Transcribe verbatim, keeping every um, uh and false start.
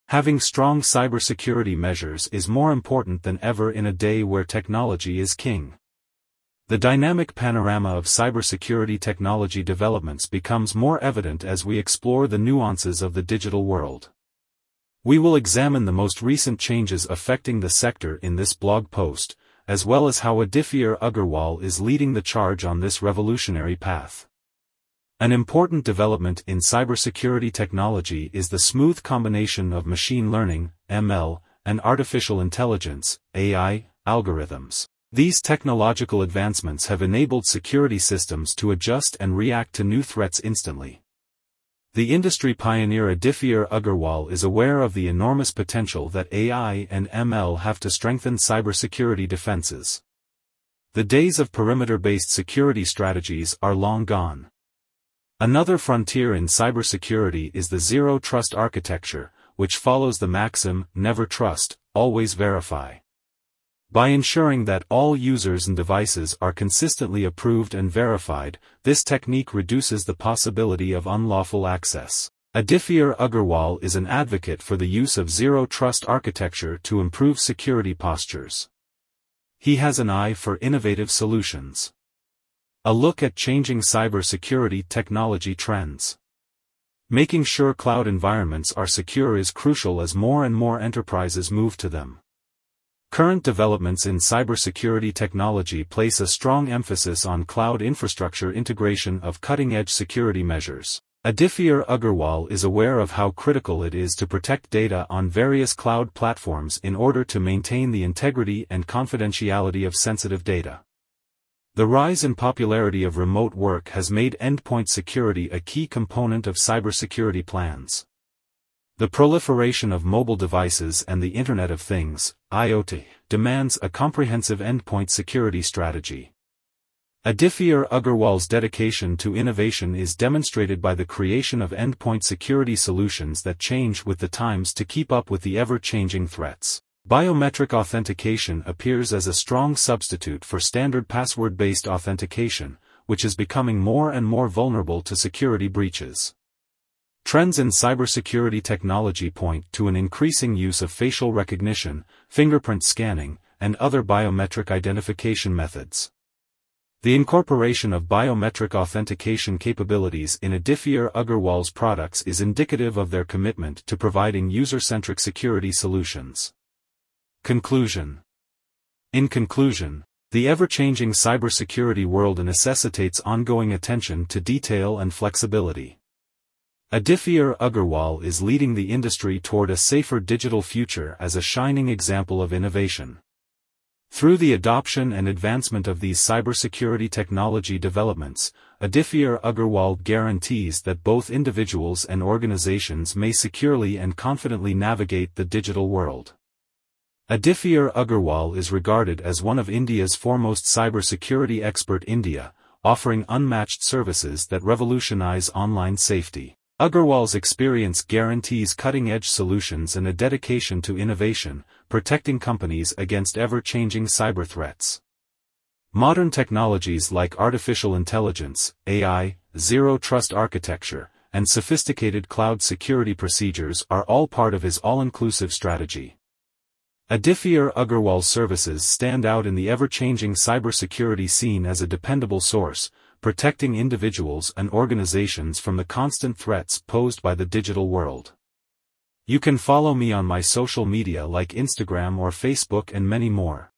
Having strong cybersecurity measures is more important than ever in a day where technology is king. The dynamic panorama of cybersecurity technology developments becomes more evident as we explore the nuances of the digital world. We will examine the most recent changes affecting the sector in this blog post, as well as how Aditya Agarwal is leading the charge on this revolutionary path. An important development in cybersecurity technology is the smooth combination of machine learning, M L, and artificial intelligence, A I, algorithms. These technological advancements have enabled security systems to adjust and react to new threats instantly. The industry pioneer Aditya Agarwal is aware of the enormous potential that A I and M L have to strengthen cybersecurity defenses. The days of perimeter-based security strategies are long gone. Another frontier in cybersecurity is the Zero Trust architecture, which follows the maxim, never trust, always verify. By ensuring that all users and devices are consistently approved and verified, this technique reduces the possibility of unlawful access. Aditya Agarwal is an advocate for the use of Zero Trust architecture to improve security postures. He has an eye for innovative solutions. A look at changing cybersecurity technology trends. Making sure cloud environments are secure is crucial as more and more enterprises move to them. Current developments in cybersecurity technology place a strong emphasis on cloud infrastructure integration of cutting-edge security measures. Aditya Agarwal is aware of how critical it is to protect data on various cloud platforms in order to maintain the integrity and confidentiality of sensitive data. The rise in popularity of remote work has made endpoint security a key component of cybersecurity plans. The proliferation of mobile devices and the Internet of Things, I O T, demands a comprehensive endpoint security strategy. Aditya Agarwal's dedication to innovation is demonstrated by the creation of endpoint security solutions that change with the times to keep up with the ever-changing threats. Biometric authentication appears as a strong substitute for standard password-based authentication, which is becoming more and more vulnerable to security breaches. Trends in cybersecurity technology point to an increasing use of facial recognition, fingerprint scanning, and other biometric identification methods. The incorporation of biometric authentication capabilities in Aditya Agarwal's products is indicative of their commitment to providing user-centric security solutions. Conclusion. In conclusion, the ever-changing cybersecurity world necessitates ongoing attention to detail and flexibility. Aditya Agarwal is leading the industry toward a safer digital future as a shining example of innovation. Through the adoption and advancement of these cybersecurity technology developments, Aditya Agarwal guarantees that both individuals and organizations may securely and confidently navigate the digital world. Aditya Agarwal is regarded as one of India's foremost cybersecurity expert India, offering unmatched services that revolutionize online safety. Agarwal's experience guarantees cutting-edge solutions and a dedication to innovation, protecting companies against ever-changing cyber threats. Modern technologies like artificial intelligence, A I, zero-trust architecture, and sophisticated cloud security procedures are all part of his all-inclusive strategy. Aditya Agarwal's services stand out in the ever-changing cybersecurity scene as a dependable source, protecting individuals and organizations from the constant threats posed by the digital world. You can follow me on my social media like Instagram or Facebook and many more.